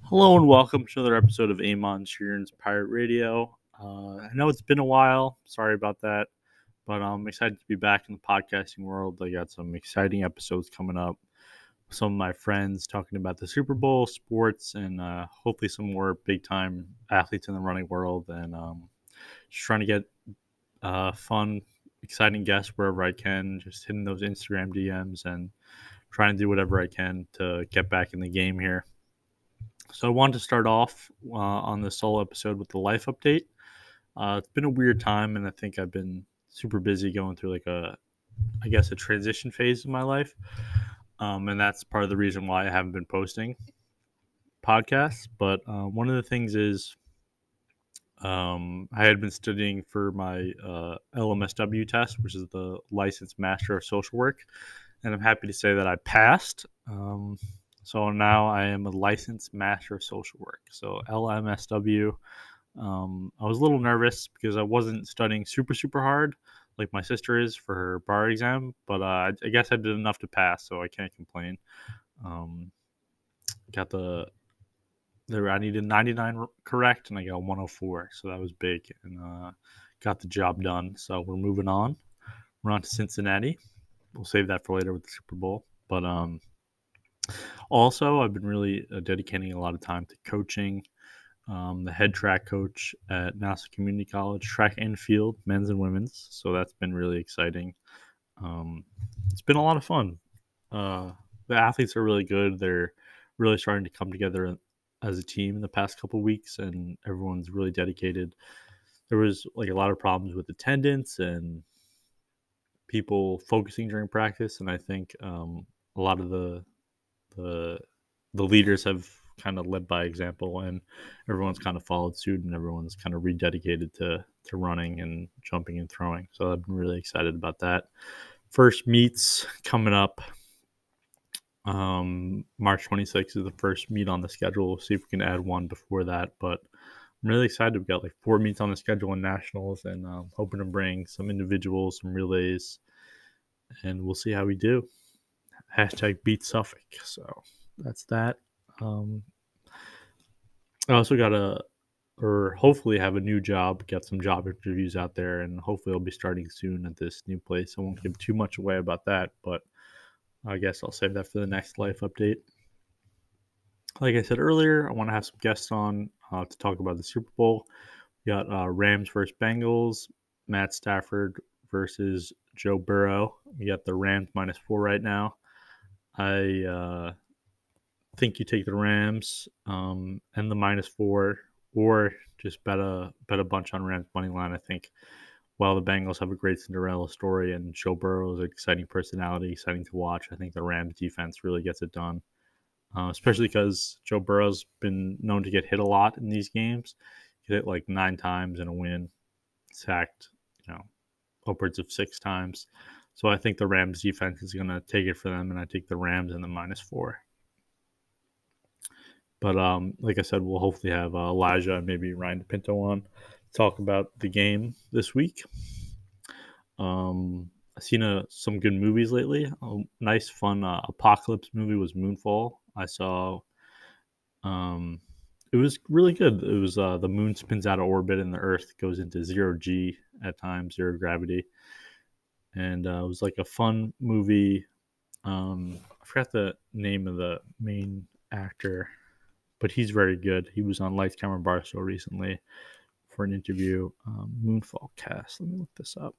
Hello and welcome to another episode of Amon Sheeran's Pirate Radio. I know it's been a while. Sorry about that. But I'm excited to be back in the podcasting world. I got some exciting episodes coming up. Some of my friends talking about the Super Bowl, sports, and hopefully some more big time athletes in the running world. And just trying to get fun, exciting guests wherever I can. Just hitting those Instagram DMs and trying to do whatever I can to get back in the game here. So I wanted to start off on this solo episode with the life update. It's been a weird time, and I think I've been super busy going through I guess, a transition phase of my life, and that's part of the reason why I haven't been posting podcasts. But one of the things is I had been studying for my LMSW test, which is the Licensed Master of Social Work, and I'm happy to say that I passed. So now I am a licensed master of social work. So LMSW. I was a little nervous because I wasn't studying super hard like my sister is for her bar exam, but I guess I did enough to pass, so I can't complain. Um, got I needed 99 correct, and I got 104, so that was big, and got the job done. So we're moving on. We're on to Cincinnati. We'll save that for later with the Super Bowl, but also, I've been really dedicating a lot of time to coaching. The head track coach at Nassau Community College, track and field, men's and women's. So that's been really exciting. It's been a lot of fun. The athletes are really good. They're really starting to come together as a team in the past couple of weeks, and everyone's really dedicated. There was like a lot of problems with attendance and people focusing during practice, and I think a lot of the the leaders have kind of led by example, and everyone's kind of followed suit, and everyone's kind of rededicated to running and jumping and throwing. So I've been really excited about that. First meets coming up. March 26th is the first meet on the schedule. We'll see if we can add one before that, but I'm really excited. We've got like 4 meets on the schedule in nationals, and hoping to bring some individuals, some relays, and we'll see how we do. Hashtag beat Suffolk. So that's that. Um, I also got or hopefully have a new job, get some job interviews out there, and hopefully I'll be starting soon at this new place. I won't give too much away about that, but I guess I'll save that for the next life update. Like I said earlier, I want to have some guests on to talk about the Super Bowl. We got Rams versus Bengals, Matt Stafford versus Joe Burrow. We got the Rams -4 right now. I think you take the Rams and the -4, or just bet a bunch on Rams money line. I think while the Bengals have a great Cinderella story and Joe Burrow is an exciting personality, exciting to watch, I think the Rams defense really gets it done. Especially because Joe Burrow's been known to get hit a lot in these games. He hit like 9 times in a win, sacked, upwards of 6 times. So I think the Rams defense is going to take it for them, and I take the Rams in the -4. But like I said, we'll hopefully have Elijah and maybe Ryan Pinto on to talk about the game this week. I've seen some good movies lately. A nice, fun apocalypse movie was Moonfall. I saw. It was really good. It was the moon spins out of orbit and the Earth goes into 0G at times, zero gravity, and it was like a fun movie. I forgot the name of the main actor, but he's very good. He was on Lights Camera Barstool recently for an interview. Moonfall cast. Let me look this up.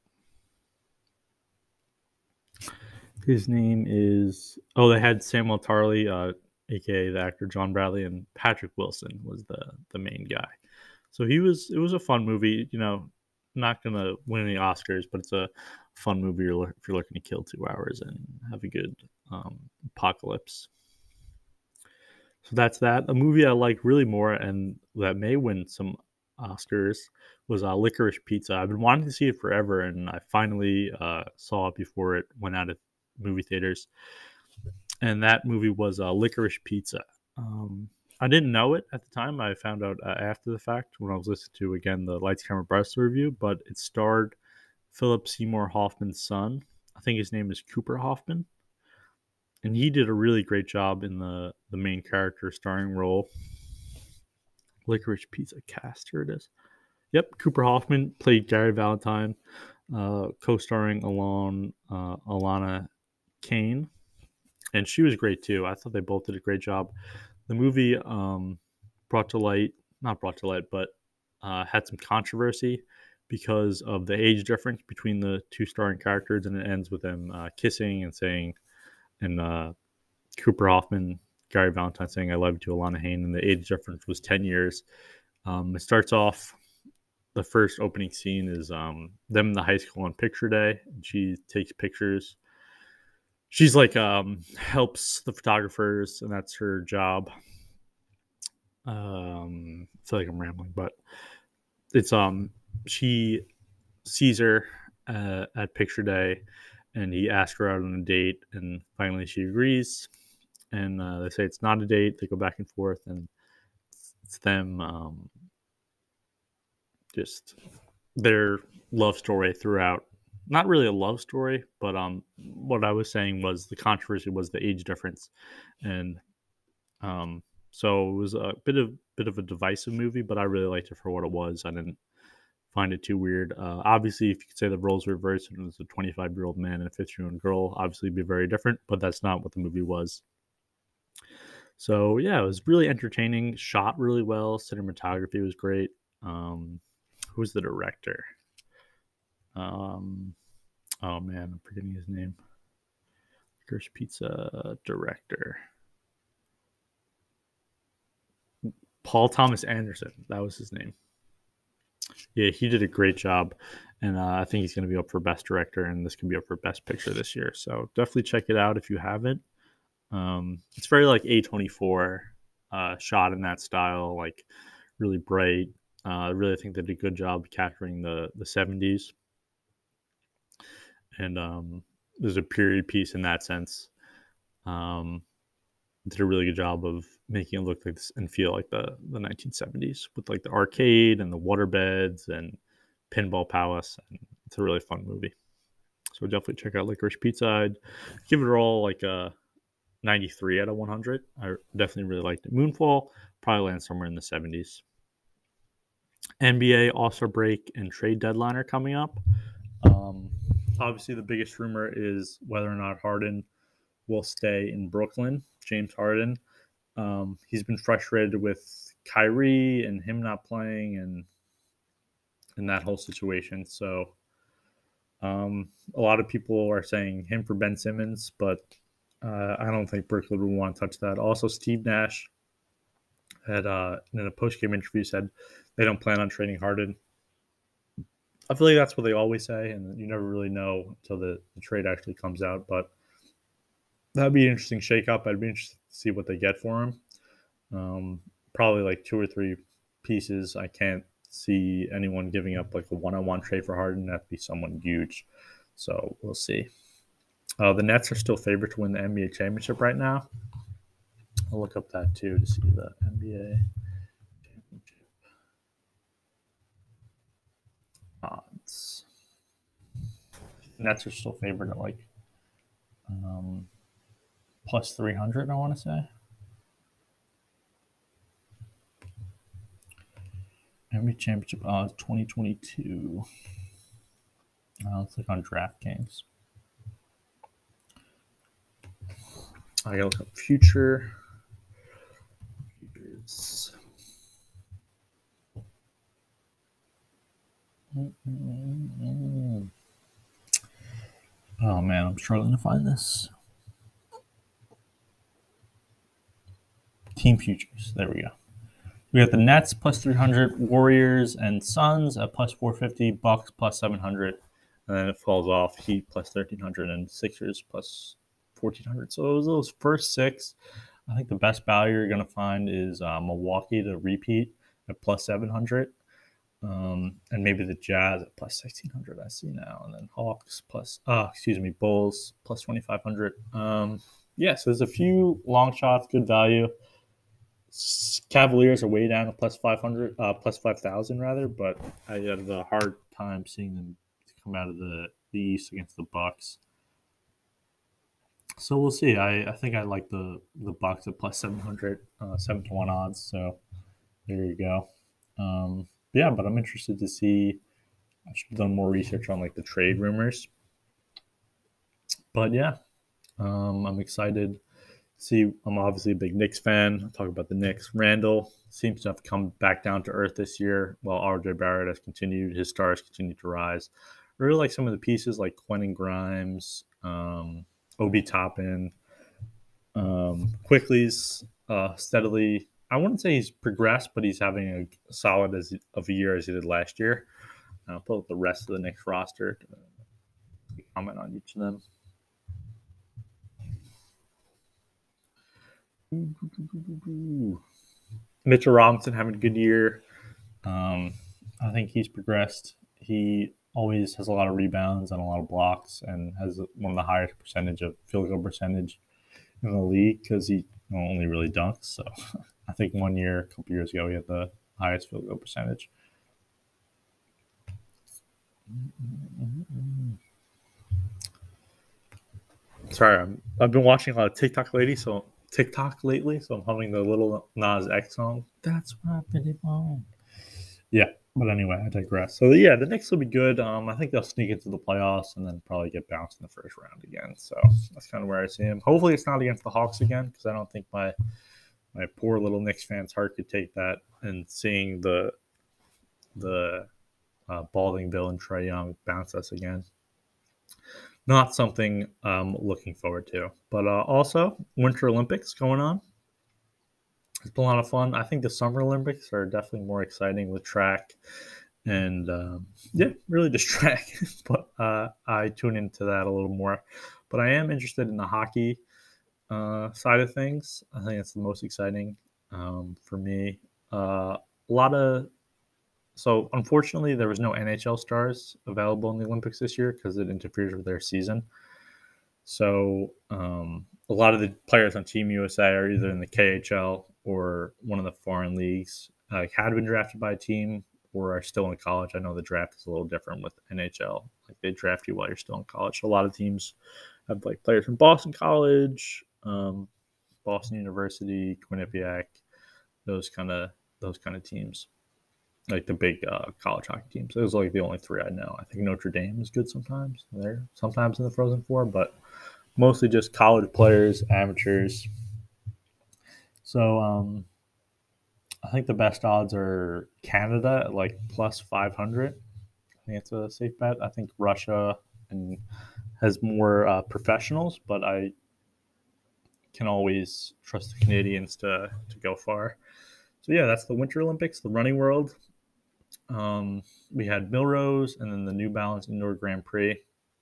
His name is. Oh, they had Samuel Tarly, aka the actor John Bradley, and Patrick Wilson was the main guy. So he was. It was a fun movie. Not gonna win any Oscars, but it's a fun movie if you're looking to kill 2 hours and have a good apocalypse. So that's that. A movie I like really more and that may win some Oscars was Licorice Pizza. I've been wanting to see it forever, and I finally saw it before it went out of movie theaters. And that movie was Licorice Pizza. I didn't know it at the time. I found out after the fact when I was listening to, again, the Lights Camera Barstool review, but it starred Philip Seymour Hoffman's son. I think his name is Cooper Hoffman, and he did a really great job in the main character starring role. Licorice Pizza cast. Here it is. Yep, Cooper Hoffman played Gary Valentine, co-starring Alana Kane, and she was great too. I thought they both did a great job. The movie brought to light, not brought to light, but had some controversy because of the age difference between the two starring characters, and it ends with them kissing and saying, and Cooper Hoffman, Gary Valentine saying "I love you" to Alana Hain, and the age difference was 10 years. It starts off. The first opening scene is them in the high school on picture day, and she takes pictures. She's like helps the photographers, and that's her job. I feel like I'm rambling, but it's she sees her at picture day, and he asks her out on a date, and finally she agrees, and they say it's not a date. They go back and forth, and it's them just their love story throughout. Not really a love story, but what I was saying was the controversy was the age difference, and so it was a bit of a divisive movie, but I really liked it for what it was. I didn't find it too weird. Obviously, if you could say the roles reversed and it was a 25-year-old man and a 15-year-old girl, obviously it'd be very different, but that's not what the movie was. So yeah, it was really entertaining, shot really well, cinematography was great. Who's the director? Oh man, I'm forgetting his name. Licorice Pizza director. Paul Thomas Anderson. That was his name. Yeah, he did a great job, and I think he's going to be up for Best Director, and this can be up for Best Picture this year. So definitely check it out if you haven't. It's very like A24 shot in that style, like really bright. I really think they did a good job capturing the 70s, and there's a period piece in that sense. Did a really good job of making it look like this and feel like the 1970s with like the arcade and the water beds and Pinball Palace. And it's a really fun movie. So definitely check out Licorice Pizza. I'd give it all like a 93 out of 100. I definitely really liked it. Moonfall probably lands somewhere in the 70s. NBA All-Star break and trade deadline are coming up. Obviously, the biggest rumor is whether or not Harden will stay in Brooklyn. James Harden. He's been frustrated with Kyrie and him not playing and that whole situation. So a lot of people are saying him for Ben Simmons, but I don't think Brooklyn would want to touch that. Also, Steve Nash had in a post-game interview said they don't plan on trading Harden. I feel like that's what they always say, and you never really know until the trade actually comes out. But that'd be an interesting shakeup. I'd be interested to see what they get for him. Probably like 2 or 3 pieces. I can't see anyone giving up like a one-on-one trade for Harden. That'd be someone huge. So we'll see. The Nets are still favored to win the NBA championship right now. I'll look up that too to see the NBA championship odds. Nets are still favored at like plus 300, I want to say. NBA championship odds 2022. Let's click on DraftKings. I gotta look up futures. Oh man, I'm struggling to find this. Team futures. There we go. We got the Nets plus 300, Warriors and Suns at plus 450, Bucks plus 700, and then it falls off. Heat plus 1300 and Sixers plus 1400. So those first 6. I think the best value you're going to find is Milwaukee to repeat at plus 700, and maybe the Jazz at plus 1600. I see now, and then Hawks plus Bulls plus 2500. Yeah, so there's a few long shots, good value. Cavaliers are way down to plus 500, plus 5,000 rather, but I had a hard time seeing them come out of the East against the Bucks. So we'll see. I think I like the Bucks at plus 700, 7-1 odds. So There you go. Yeah, but I'm interested to see. I should have done more research on like the trade rumors. But yeah, I'm excited. See, I'm obviously a big Knicks fan. I'll talk about the Knicks. Randall seems to have come back down to earth this year, while RJ Barrett has continued, his stars continue to rise. I really like some of the pieces like Quentin Grimes, Obi Toppin, Quickly's steadily. I wouldn't say he's progressed, but he's having a solid of a year as he did last year. I'll pull up the rest of the Knicks roster to comment on each of them. Mitchell Robinson having a good year. I think he's progressed. He always has a lot of rebounds and a lot of blocks, and has one of the highest percentage of field goal percentage in the league because he only really dunks. So I think 1 year, a couple years ago, he had the highest field goal percentage. Sorry, I've been watching a lot of TikTok lately, so I'm humming the little Nas X song. That's what I really want. Yeah, but anyway, I digress. So yeah, the Knicks will be good. I think they'll sneak into the playoffs and then probably get bounced in the first round again. So that's kind of where I see him. Hopefully, it's not against the Hawks again because I don't think my poor little Knicks fan's heart could take that. And seeing the Balding Bill and Trae Young bounce us again, not something I'm looking forward to. But also, Winter Olympics going on. It's been a lot of fun. I think the Summer Olympics are definitely more exciting with track and yeah, really just track. But I tune into that a little more. But I am interested in the hockey side of things. I think it's the most exciting for me. A lot of so unfortunately there was no NHL stars available in the Olympics this year because it interferes with their season. So a lot of the players on Team USA are either in the KHL or one of the foreign leagues. Had been drafted by a team or are still in college. I know the draft is a little different with NHL. Like they draft you while you're still in college. So a lot of teams have like players from Boston College, Boston University, Quinnipiac, those kind of teams, like the big college hockey teams. Those are like the only three I know. I think Notre Dame is good sometimes. They're sometimes in the Frozen Four, but mostly just college players, amateurs. So I think the best odds are Canada at like plus 500. I think it's a safe bet. I think Russia and has more professionals, but I can always trust the Canadians to go far. So yeah, that's the Winter Olympics, the running world. We had Millrose and then the New Balance Indoor Grand Prix.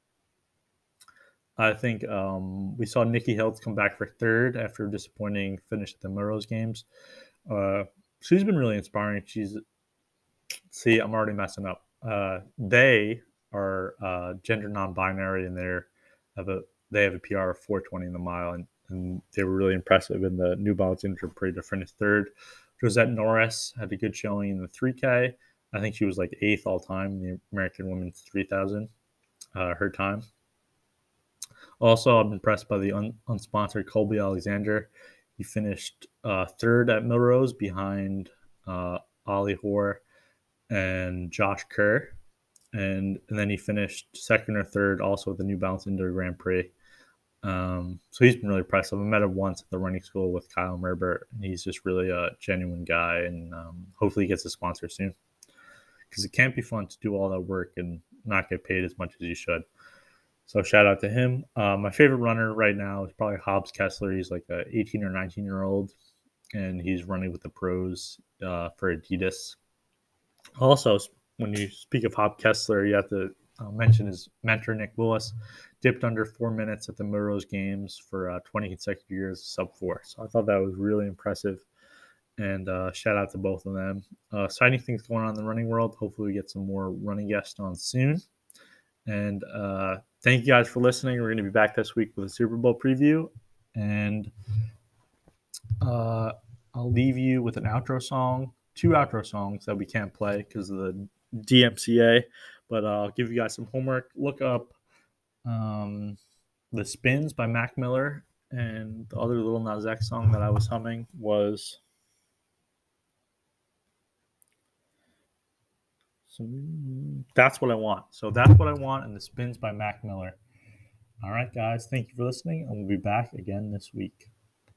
I think we saw Nikki Hiltz come back for third after a disappointing finish at the Millrose games. She's been really inspiring. See, I'm already messing up. They are gender non-binary, and they have a PR of 4:20 in the mile, and they were really impressive in the New Balance Indoor Prix to finish third. Josette Norris had a good showing in the 3K. I think she was like 8th all time in the American Women's 3000. Her time. Also, I'm impressed by the unsponsored Colby Alexander. He finished third at Millrose behind Ollie Hoare and Josh Kerr. And then he finished second or third also at the New Balance Indoor Grand Prix. So he's been really impressive. I met him once at the running school with Kyle Merbert, and he's just really a genuine guy, and hopefully he gets a sponsor soon. Because it can't be fun to do all that work and not get paid as much as you should. So shout out to him. My favorite runner right now is probably Hobbs Kessler. He's like a 18 or 19-year-old, and he's running with the pros for Adidas. Also, when you speak of Hobbs Kessler, you have to mention his mentor, Nick Willis, dipped under 4 minutes at the Millrose Games for 20 consecutive years, sub-4. So I thought that was really impressive. And shout out to both of them. Exciting things going on in the running world. Hopefully we get some more running guests on soon. And thank you guys for listening. We're going to be back this week with a Super Bowl preview. And I'll leave you with an outro song, 2 outro songs that we can't play because of the DMCA. But I'll give you guys some homework. Look up The Spins by Mac Miller. And the other little Nas X song that I was humming was So that's what I want. So that's what I want, and the spins by Mac Miller. All right, guys, thank you for listening, and we'll be back again this week.